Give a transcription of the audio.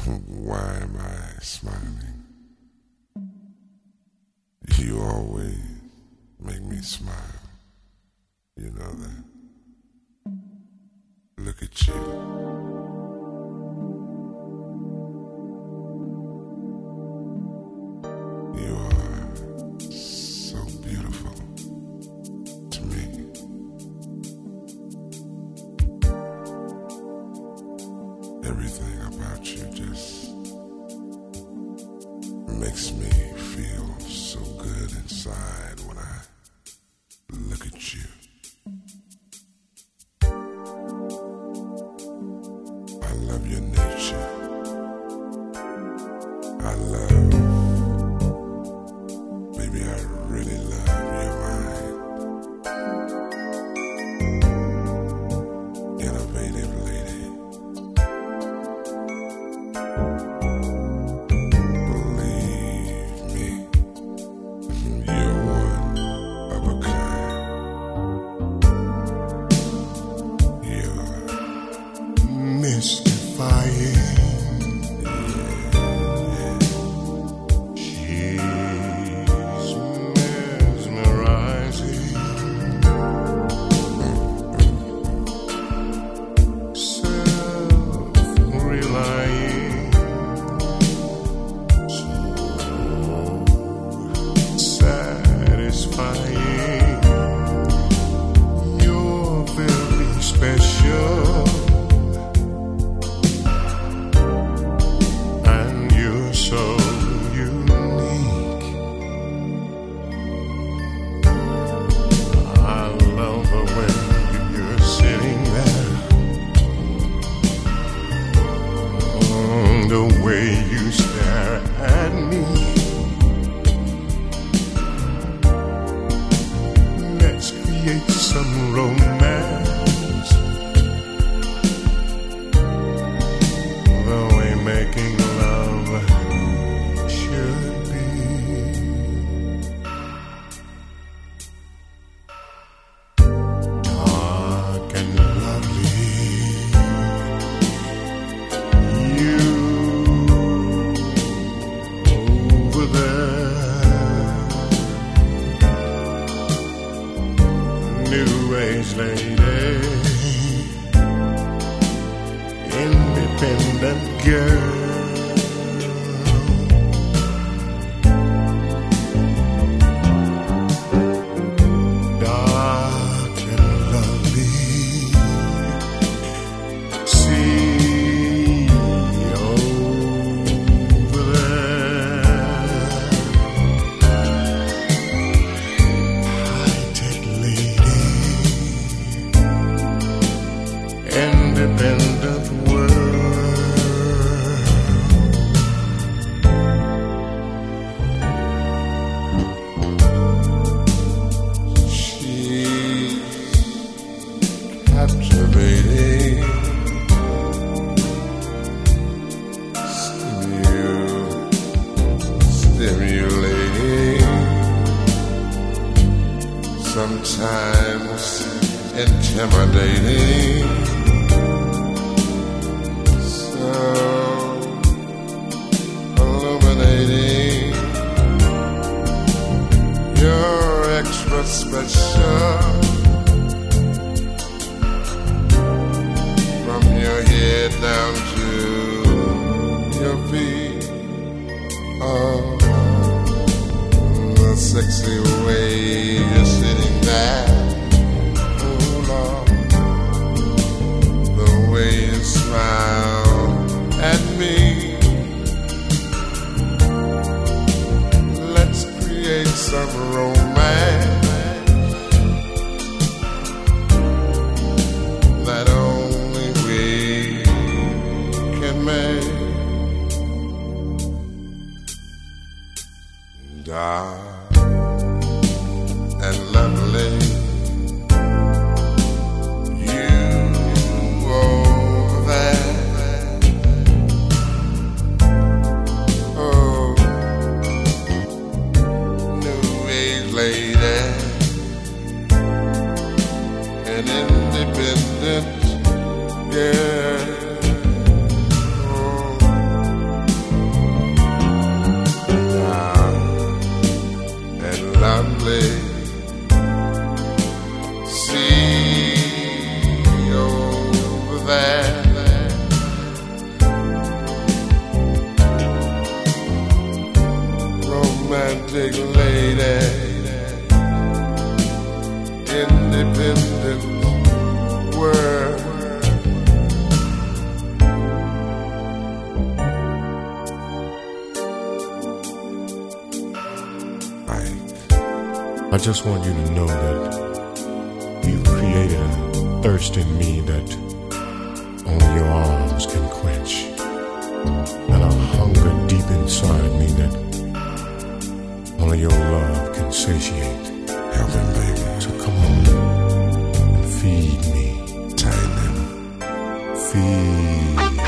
Why am I smiling? You always make me smile. You know that. Look at you. You are so beautiful to me. Everything about you just makes me feel so good inside when I look at you. I love your nature. I love, baby, I really love your mind. Innovative lady. Believe me, you're one of a kind. You're mystifying. The way you stare at me, let's create some romance, the way making love should be. Dark and lovely, new age lady, independent girl, dark and lovely. See over there, high-tech lady, independent world. She's captivating, stimulating, sometimes intimidating. Illuminating, you're extra special. From your head down to your feet, oh, the sexy way you're sitting there, oh Lord, the way you smile at me. Let's create some romance that only we can make. Dark and lovely, you over there. Oh, new age I just want you to know that you've created a thirst in me that only your arms can quench, and a hunger deep inside me that only your love can satiate. Help him, baby. So come on and feed me. Tighten him. Feed